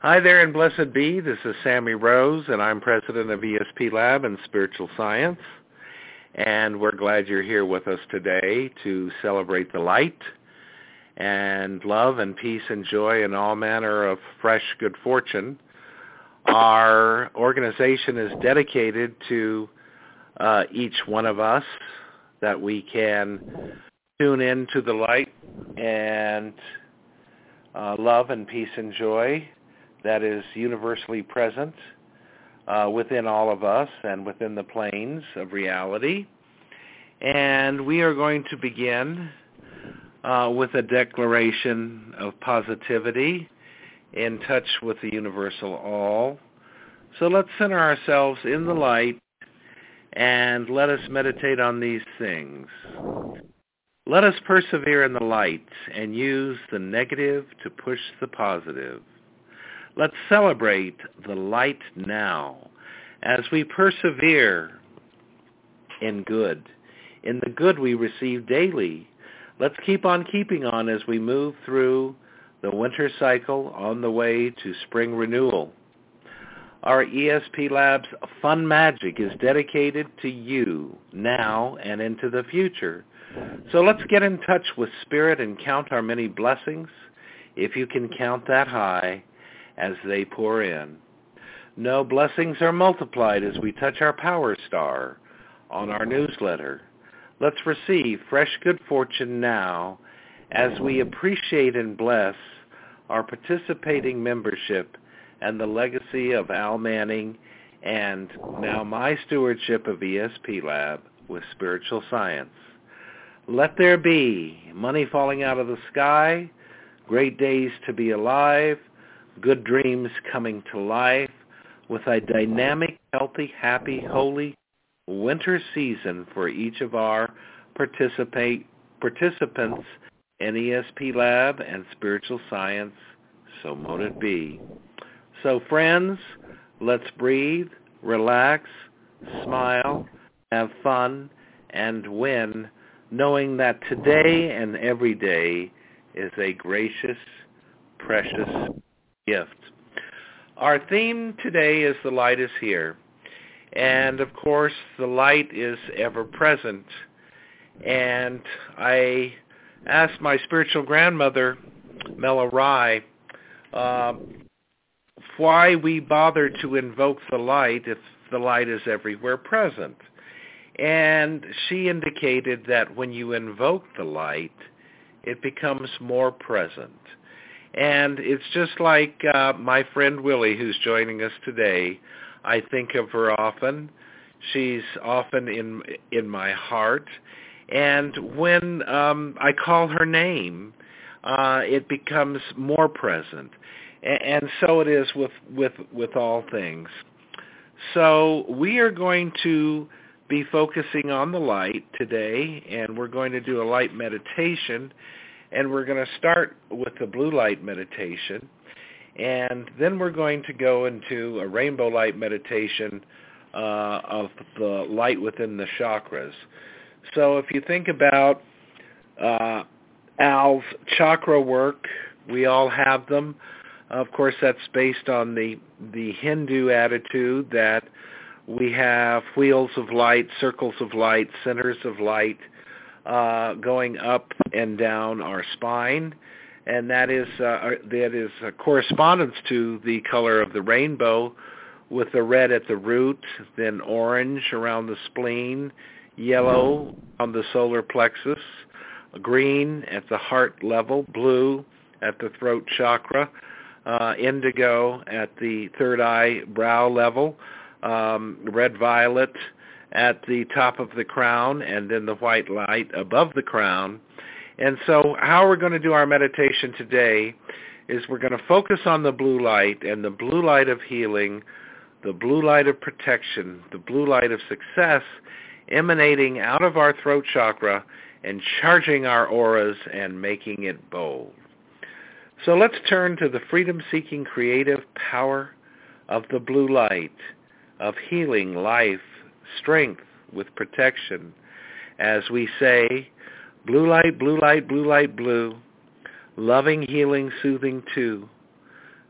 Hi there and blessed be. This is Sammy Rose, and I'm president of ESP Lab and Spiritual Science. And we're glad you're here with us today to celebrate the light and love and peace and joy and all manner of fresh good fortune. Our organization is dedicated to each one of us, that we can tune into the light and love and peace and joy that is universally present within all of us and within the planes of reality. And we are going to begin with a declaration of positivity in touch with the universal all. So let's center ourselves in the light and let us meditate on these things. Let us persevere in the light and use the negative to push the positive. Let's celebrate the light now as we persevere in good. In the good we receive daily. Let's keep on keeping on as we move through the winter cycle on the way to spring renewal. Our ESP Lab's Fun Magic is dedicated to you now and into the future. So let's get in touch with Spirit and count our many blessings, if you can count that high, as they pour in. No, blessings are multiplied as we touch our power star on our newsletter. Let's receive fresh good fortune now as we appreciate and bless our participating membership and the legacy of Al Manning and now my stewardship of ESP Lab with Spiritual Science. Let there be money falling out of the sky, great days to be alive, good dreams coming to life, with a dynamic, healthy, happy, holy winter season for each of our participants in ESP Lab and Spiritual Science. So mote it be. So friends, let's breathe, relax, smile, have fun, and win, knowing that today and every day is a gracious, precious gift. Our theme today is The Light is Here. And of course, the light is ever present. And I asked my spiritual grandmother, Mela Rye, why we bother to invoke the light if the light is everywhere present. And she indicated that when you invoke the light, it becomes more present. And it's just like my friend Willie, who's joining us today. I think of her often. She's often in my heart. And when I call her name, it becomes more present. And so it is with all things. So we are going to be focusing on the light today, and we're going to do a light meditation. And we're going to start with the blue light meditation. And then we're going to go into a rainbow light meditation of the light within the chakras. So if you think about Al's chakra work, we all have them. Of course, that's based on the Hindu attitude that we have wheels of light, circles of light, centers of light going up and down our spine. And that is a correspondence to the color of the rainbow, with the red at the root, then orange around the spleen, yellow on the solar plexus, green at the heart level, blue at the throat chakra, indigo at the third eye brow level, red-violet at the top of the crown, and then the white light above the crown. And so how we're going to do our meditation today is we're going to focus on the blue light and the blue light of healing, the blue light of protection, the blue light of success emanating out of our throat chakra and charging our auras and making it bold. So let's turn to the freedom-seeking creative power of the blue light, of healing, life, strength with protection, as we say, blue light, blue light, blue light, blue, loving, healing, soothing too.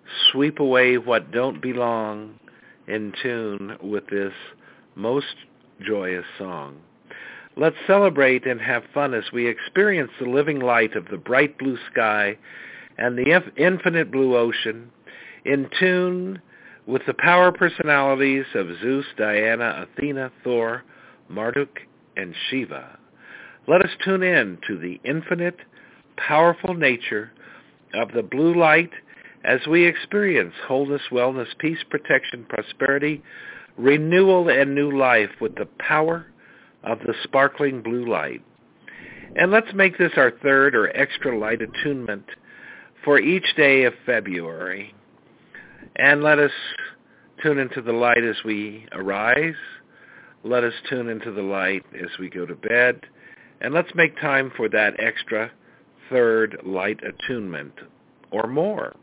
sweep away what don't belong in tune with this most joyous song. Let's celebrate and have fun as we experience the living light of the bright blue sky and the infinite blue ocean, in tune with the power personalities of Zeus, Diana, Athena, Thor, Marduk, and Shiva. Let us tune in to the infinite, powerful nature of the blue light as we experience wholeness, wellness, peace, protection, prosperity, renewal, and new life with the power of the sparkling blue light. And let's make this our third or extra light attunement for each day of February. And let us tune into the light as we arise. Let us tune into the light as we go to bed. And let's make time for that extra third light attunement or more.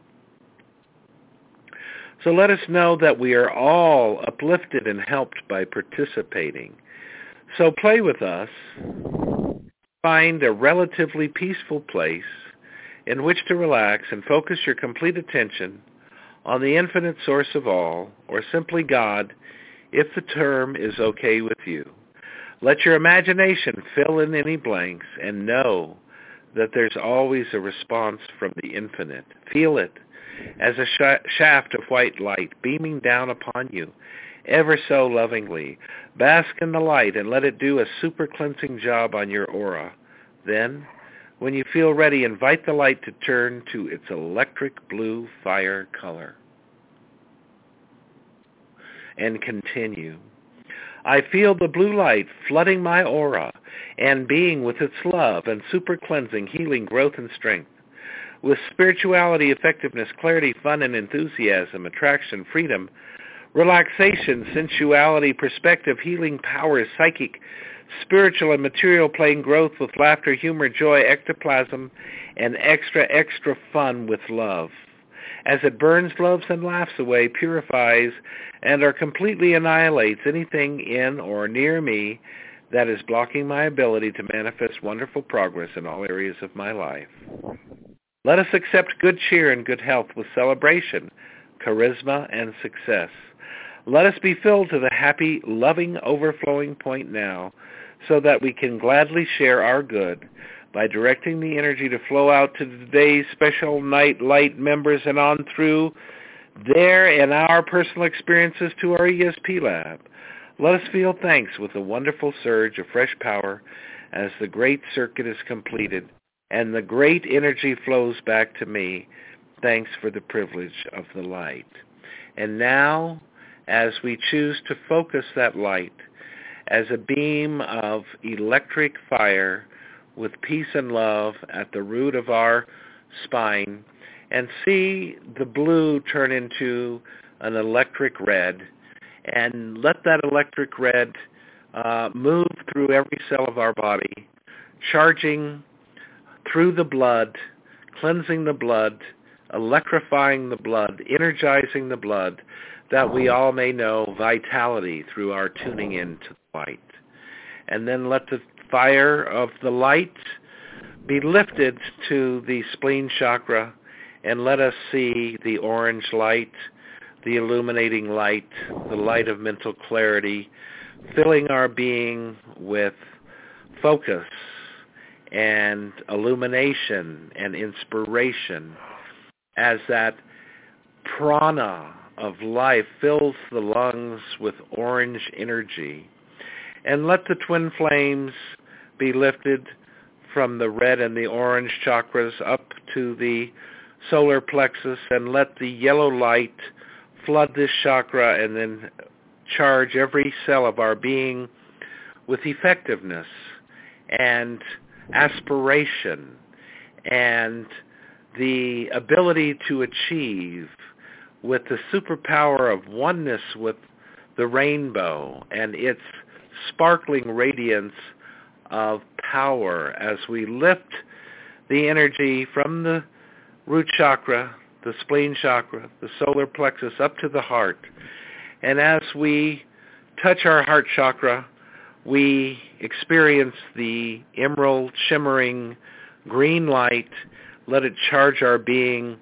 So let us know that we are all uplifted and helped by participating. So play with us. Find a relatively peaceful place in which to relax and focus your complete attention on the infinite source of all, or simply God, if the term is okay with you. Let your imagination fill in any blanks and know that there's always a response from the infinite. Feel it as a shaft of white light beaming down upon you, ever so lovingly. Bask in the light and let it do a super cleansing job on your aura. Then, when you feel ready, invite the light to turn to its electric blue fire color. And continue. I feel the blue light flooding my aura and being with its love and super cleansing, healing, growth, and strength. With spirituality, effectiveness, clarity, fun, and enthusiasm, attraction, freedom, relaxation, sensuality, perspective, healing, power, psychic, spiritual, and material plane growth with laughter, humor, joy, ectoplasm, and extra fun with love. As it burns, loves, and laughs away, purifies, and or completely annihilates anything in or near me that is blocking my ability to manifest wonderful progress in all areas of my life. Let us accept good cheer and good health with celebration, charisma, and success. Let us be filled to the happy, loving, overflowing point now, so that we can gladly share our good by directing the energy to flow out to today's special night light members and on through their and our personal experiences to our ESP lab. Let us feel thanks with a wonderful surge of fresh power as the great circuit is completed and the great energy flows back to me. Thanks for the privilege of the light. And now, as we choose to focus that light as a beam of electric fire with peace and love at the root of our spine, and see the blue turn into an electric red, and let that electric red move through every cell of our body, charging through the blood, cleansing the blood, electrifying the blood, energizing the blood, that we all may know vitality through our tuning into the light. And then let the fire of the light be lifted to the spleen chakra, and let us see the orange light, the illuminating light, the light of mental clarity, filling our being with focus and illumination and inspiration as that prana of life fills the lungs with orange energy. And let the twin flames be lifted from the red and the orange chakras up to the solar plexus, and let the yellow light flood this chakra and then charge every cell of our being with effectiveness and aspiration and the ability to achieve, with the superpower of oneness with the rainbow and its sparkling radiance of power, as we lift the energy from the root chakra, the spleen chakra, the solar plexus up to the heart. And as we touch our heart chakra, we experience the emerald shimmering green light. Let it charge our being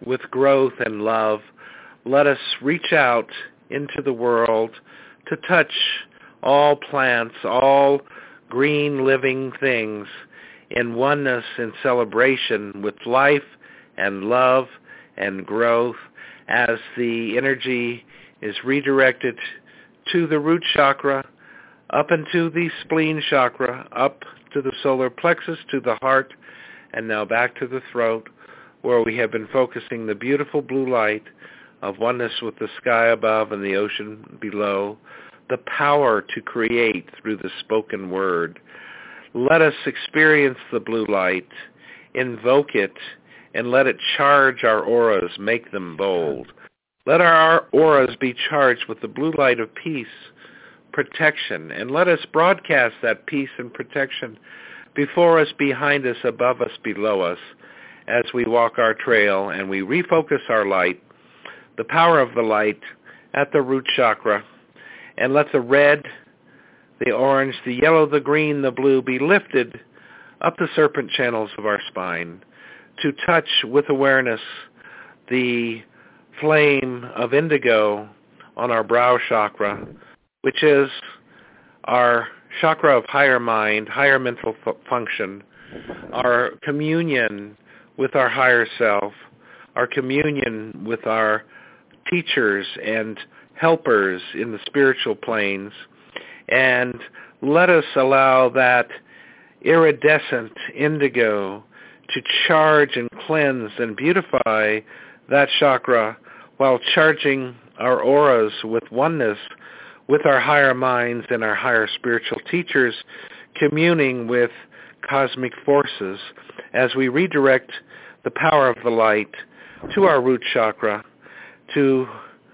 with growth and love, let us reach out into the world to touch all plants, all green living things in oneness and celebration with life and love and growth as the energy is redirected to the root chakra, up into the spleen chakra, up to the solar plexus, to the heart, and now back to the throat, where we have been focusing the beautiful blue light of oneness with the sky above and the ocean below, the power to create through the spoken word. Let us experience the blue light, invoke it, and let it charge our auras, make them bold. Let our auras be charged with the blue light of peace, protection, and let us broadcast that peace and protection before us, behind us, above us, below us, as we walk our trail and we refocus our light, the power of the light at the root chakra, and let the red, the orange, the yellow, the green, the blue be lifted up the serpent channels of our spine to touch with awareness the flame of indigo on our brow chakra, which is our chakra of higher mind, higher mental function, our communion with our higher self, our communion with our teachers and helpers in the spiritual planes. And let us allow that iridescent indigo to charge and cleanse and beautify that chakra while charging our auras with oneness with our higher minds and our higher spiritual teachers, communing with cosmic forces as we redirect the power of the light to our root chakra to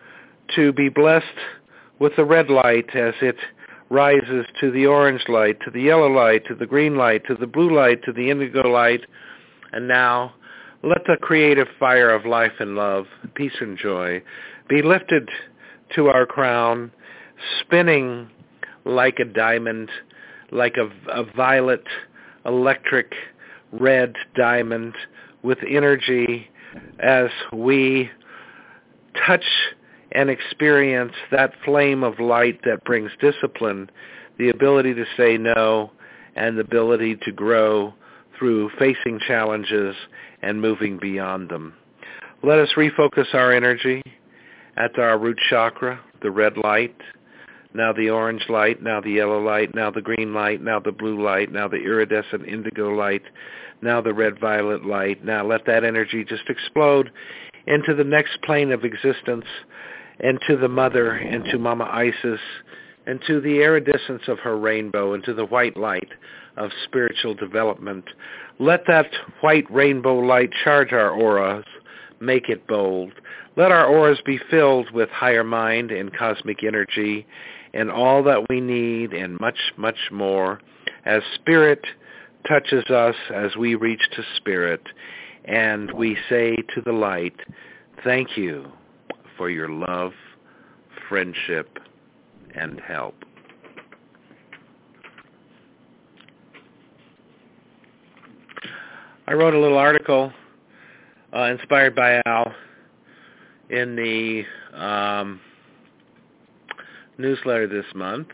be blessed with the red light as it rises to the orange light, to the yellow light, to the green light, to the blue light, to the indigo light. And now let the creative fire of life and love, peace and joy be lifted to our crown, spinning like a diamond, like a violet, electric, red diamond with energy as we touch and experience that flame of light that brings discipline, the ability to say no, and the ability to grow through facing challenges and moving beyond them. Let us refocus our energy at our root chakra, the red light, now the orange light, now the yellow light, now the green light, now the blue light, now the iridescent indigo light, now the red-violet light. Now let that energy just explode into the next plane of existence, and to the mother, and to Mama Isis, and to the iridescence of her rainbow, and to the white light of spiritual development. Let that white rainbow light charge our auras, make it bold. Let our auras be filled with higher mind and cosmic energy and all that we need and much, much more as spirit touches us as we reach to spirit, and we say to the light, thank you for your love, friendship, and help. I wrote a little article inspired by Al in the newsletter this month,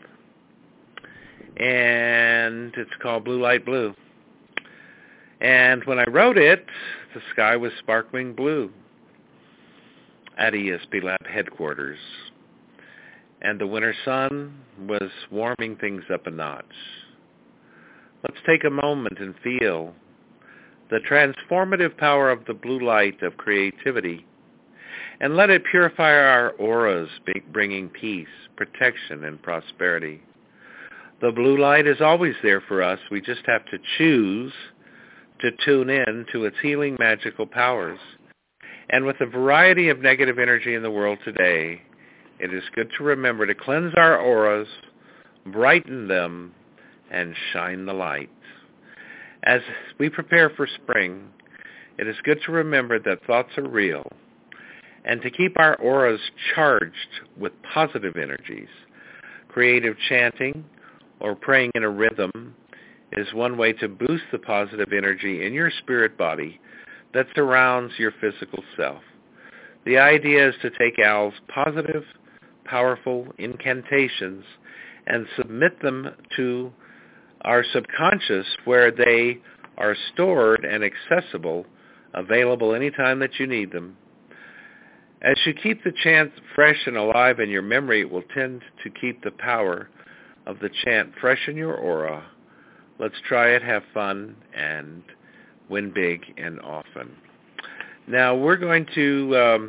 and it's called Blue Light Blue. And when I wrote it, the sky was sparkling blue at ESP Lab headquarters, and the winter sun was warming things up a notch. Let's take a moment and feel the transformative power of the blue light of creativity, and let it purify our auras, bringing peace, protection, and prosperity. The blue light is always there for us. We just have to choose to tune in to its healing magical powers. And with the variety of negative energy in the world today, it is good to remember to cleanse our auras, brighten them, and shine the light. As we prepare for spring, it is good to remember that thoughts are real, and to keep our auras charged with positive energies. Creative chanting or praying in a rhythm is one way to boost the positive energy in your spirit body that surrounds your physical self. The idea is to take Al's positive, powerful incantations and submit them to our subconscious where they are stored and accessible, available anytime that you need them. As you keep the chant fresh and alive in your memory, it will tend to keep the power of the chant fresh in your aura. Let's try it, have fun, and win big and often. Now we're going to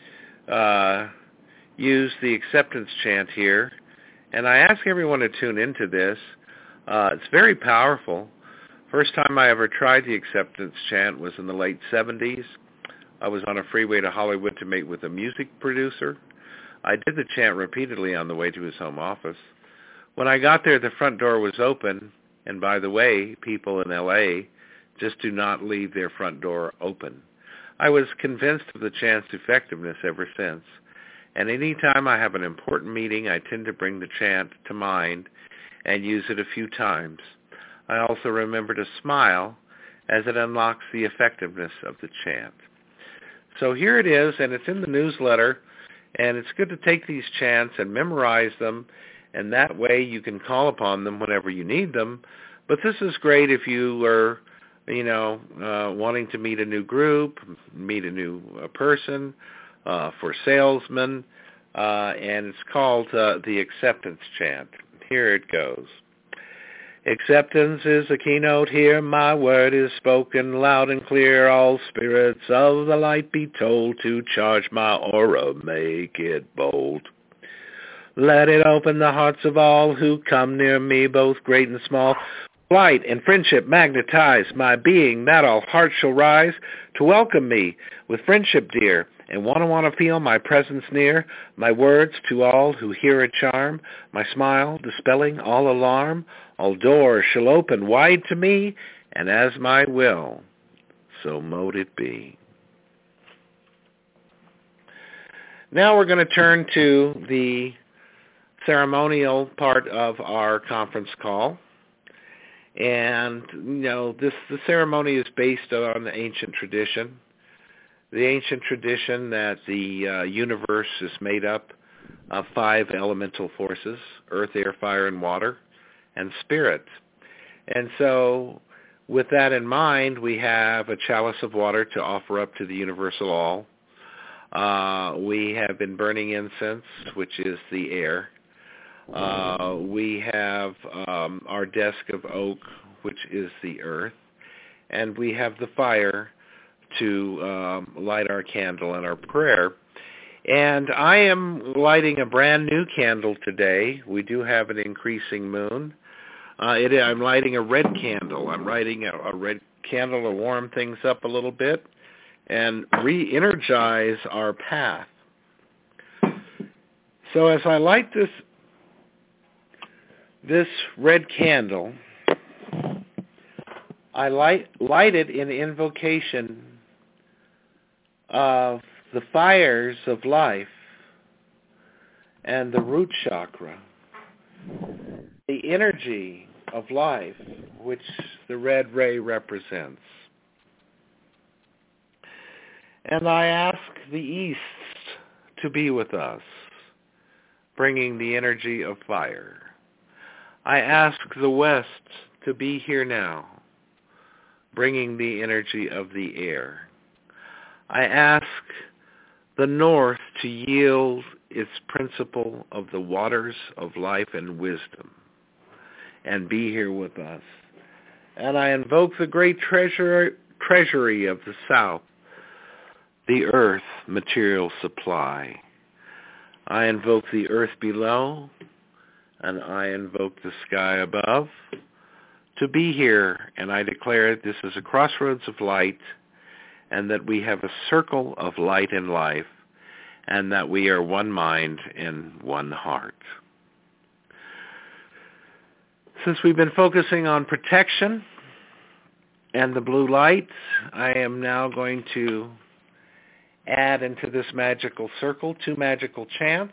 use the acceptance chant here, and I ask everyone to tune into this. It's very powerful. First time I ever tried the acceptance chant was in the late 70s. I was on a freeway to Hollywood to meet with a music producer. I did the chant repeatedly on the way to his home office. When I got there, the front door was open, and by the way, people in L.A. just do not leave their front door open. I was convinced of the chant's effectiveness ever since, and any time I have an important meeting, I tend to bring the chant to mind and use it a few times. I also remember to smile as it unlocks the effectiveness of the chant. So here it is, and it's in the newsletter, and it's good to take these chants and memorize them, and that way you can call upon them whenever you need them. But this is great if you are, wanting to meet a new group, meet a new person, for salesmen, and it's called the acceptance chant. Here it goes. Acceptance is the keynote here. My word is spoken loud and clear. All spirits of the light be told to charge my aura, make it bold. Let it open the hearts of all who come near me, both great and small. Light and friendship magnetize my being, that all hearts shall rise to welcome me with friendship dear, and want to feel my presence near. My words to all who hear a charm, my smile dispelling all alarm. All doors shall open wide to me, and as my will, so mote it be. Now we're going to turn to the ceremonial part of our conference call. And, the ceremony is based on the ancient tradition. The ancient tradition that the universe is made up of 5 elemental forces: earth, air, fire, and water, and spirit. And so with that in mind, we have a chalice of water to offer up to the universal all. We have been burning incense, which is the air. We have our desk of oak, which is the earth. And we have the fire to light our candle and our prayer. And I am lighting a brand new candle today. We do have an increasing moon. I'm lighting a red candle. I'm lighting a red candle to warm things up a little bit and re-energize our path. So as I light this red candle, I light it in invocation of the fires of life and the root chakra, the energy of life, which the red ray represents. And I ask the East to be with us, bringing the energy of fire. I ask the West to be here now, bringing the energy of the air. I ask the North to yield its principle of the waters of life and wisdom and be here with us. And I invoke the great treasury of the South, the earth material supply. I invoke the earth below, and I invoke the sky above to be here, and I declare this is a crossroads of light, and that we have a circle of light in life, and that we are one mind and one heart. Since we've been focusing on protection and the blue light, I am now going to add into this magical circle 2 magical chants.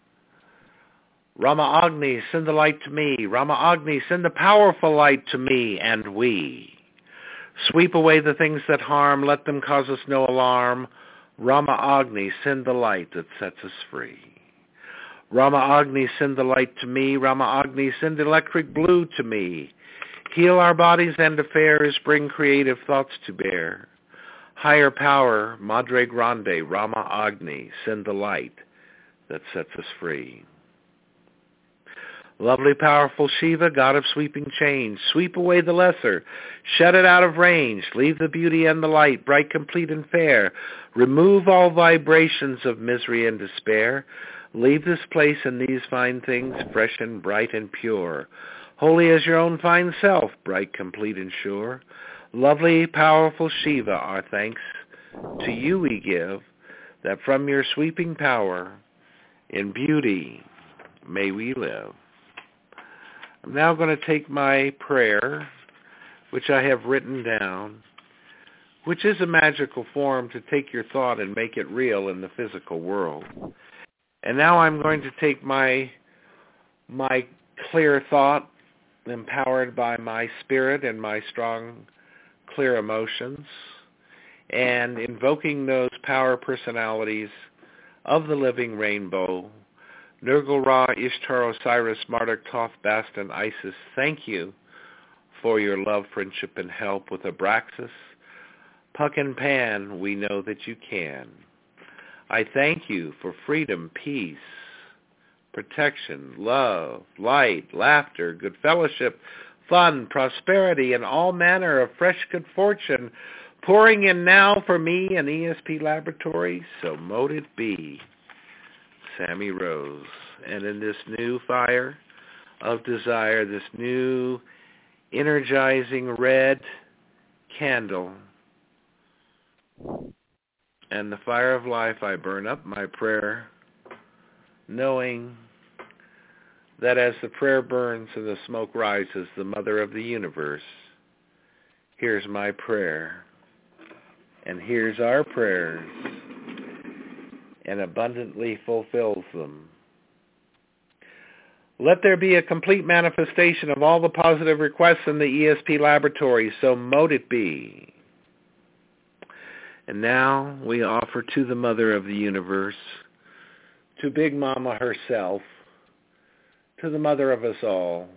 Rama Agni, send the light to me. Rama Agni, send the powerful light to me and we. Sweep away the things that harm, let them cause us no alarm. Rama Agni, send the light that sets us free. Rama Agni, send the light to me. Rama Agni, send electric blue to me. Heal our bodies and affairs, bring creative thoughts to bear. Higher power, Madre Grande, Rama Agni, send the light that sets us free. Lovely, powerful Shiva, God of sweeping change, sweep away the lesser, shut it out of range, leave the beauty and the light, bright, complete, and fair. Remove all vibrations of misery and despair. Leave this place and these fine things, fresh and bright and pure. Holy as your own fine self, bright, complete, and sure. Lovely, powerful Shiva, our thanks to you we give, that from your sweeping power, in beauty may we live. I'm now going to take my prayer, which I have written down, which is a magical form to take your thought and make it real in the physical world. And now I'm going to take my clear thought, empowered by my spirit and my strong, clear emotions, and invoking those power personalities of the living rainbow, Nergal, Ra, Ishtar, Osiris, Marduk, Thoth, Bast, and Isis, thank you for your love, friendship, and help. With Abraxas, Puck, and Pan, we know that you can. I thank you for freedom, peace, protection, love, light, laughter, good fellowship, fun, prosperity, and all manner of fresh good fortune pouring in now for me and ESP Laboratories, so mote it be. Sammy Rose. And in this new fire of desire, this new energizing red candle, and the fire of life, I burn up my prayer, knowing that as the prayer burns and the smoke rises, the Mother of the Universe hears my prayer and hears our prayers and abundantly fulfills them. Let there be a complete manifestation of all the positive requests in the ESP Laboratory, so mote it be. And now we offer to the Mother of the Universe, to Big Mama herself, to the Mother of us all,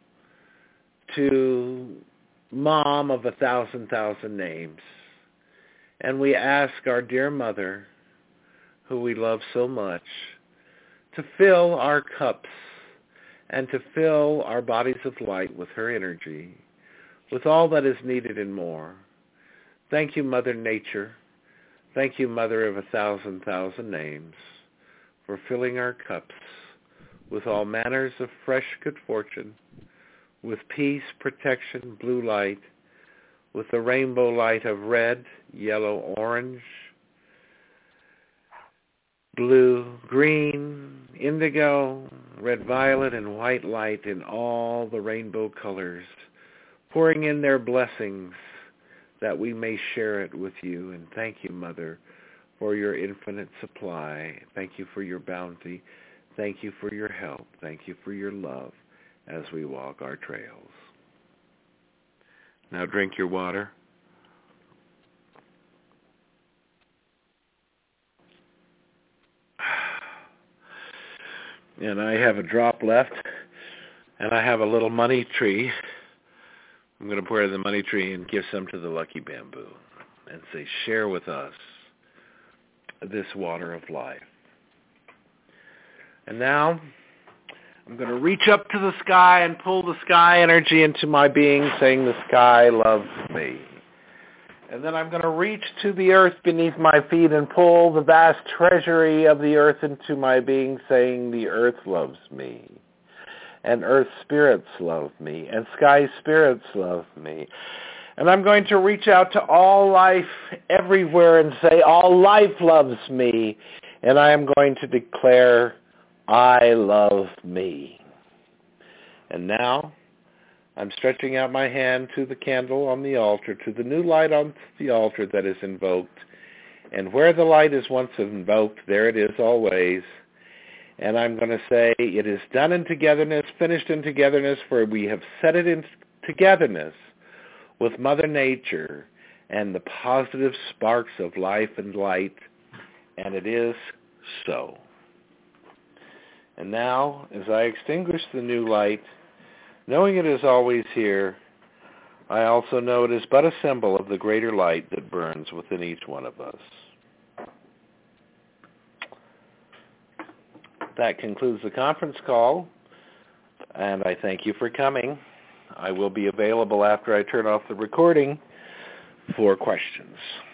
to Mom of 1,000,000 names. And we ask our dear Mother, who we love so much, to fill our cups and to fill our bodies of light with her energy, with all that is needed and more. Thank you, Mother Nature. Thank you, Mother of 1,000,000 names, for filling our cups with all manners of fresh good fortune, with peace, protection, blue light, with the rainbow light of red, yellow, orange, blue, green, indigo, red, violet, and white light in all the rainbow colors, pouring in their blessings that we may share it with you. And thank you, Mother, for your infinite supply. Thank you for your bounty. Thank you for your help. Thank you for your love as we walk our trails. Now drink your water. And I have a drop left, and I have a little money tree. I'm going to pour it in the money tree and give some to the lucky bamboo and say, share with us this water of life. And now I'm going to reach up to the sky and pull the sky energy into my being, saying the sky loves me. And then I'm going to reach to the earth beneath my feet and pull the vast treasury of the earth into my being, saying the earth loves me. And earth spirits love me. And sky spirits love me. And I'm going to reach out to all life everywhere and say, all life loves me. And I am going to declare, I love me. And now I'm stretching out my hand to the candle on the altar, to the new light on the altar that is invoked. And where the light is once invoked, there it is always. And I'm going to say, it is done in togetherness, finished in togetherness, for we have set it in togetherness. with Mother Nature and the positive sparks of life and light, and it is so. And now, as I extinguish the new light, knowing it is always here, I also know it is but a symbol of the greater light that burns within each one of us. That concludes the conference call, and I thank you for coming. I will be available after I turn off the recording for questions.